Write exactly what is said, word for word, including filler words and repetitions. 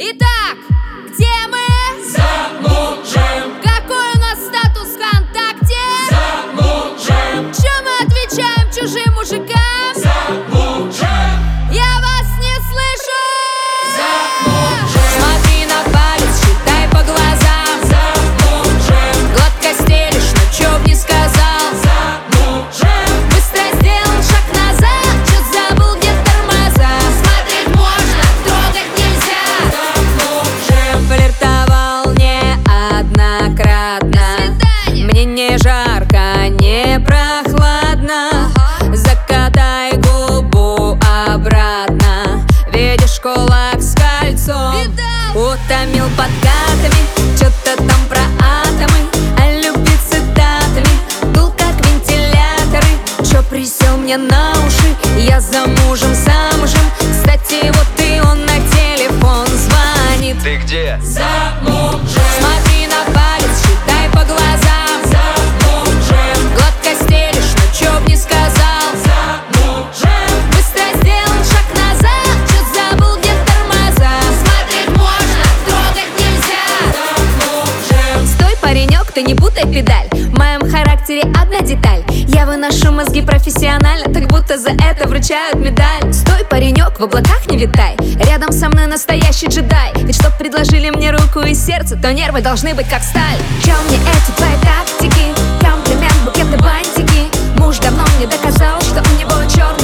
Итак, где мы? Замужем. Какой у нас статус ВКонтакте? Замужем. Чё мы отвечаем чужим мужикам? Замужем. Я вас не слышу! Замужем. Смотри на палец, считай по глазам. Замужем. Гладко стелишь, но чё б не сказал. Замужем. Быстро сделал шаг назад, чё забыл, где тормоза. Смотреть можно, трогать нельзя. Замужем. Флиртовал неоднократно. Мне не жарко, не прохладно. Закатай губу обратно. Видишь кулак с кольцом? Утомил подкатами, чё-то там про атомы, о любви цитатами, дул как вентиляторы. Чё присел мне на уши? Я замужем, замужем. Кстати, вот и он на телефон звонит. Ты где? Замужем. Смотри на палец, считай по глазам. Замужем. Гладко стелишь, но чё б не сказал. Замужем. Быстро сделал шаг назад, чё забыл, где тормоза. Смотреть можно, трогать нельзя. Замужем. Стой, паренек, ты не путай педаль. В моем характере одна деталь. Я выношу мозги профессионально, так будто за это вручают медаль. Стой, паренек, в облаках не витай. Рядом со мной настоящий джедай. Ведь чтоб предложили мне руку и сердце, то нервы должны быть как сталь. Чё мне эти твои тактики? Комплимент, букеты, бантики. Муж давно мне доказал, что у него черный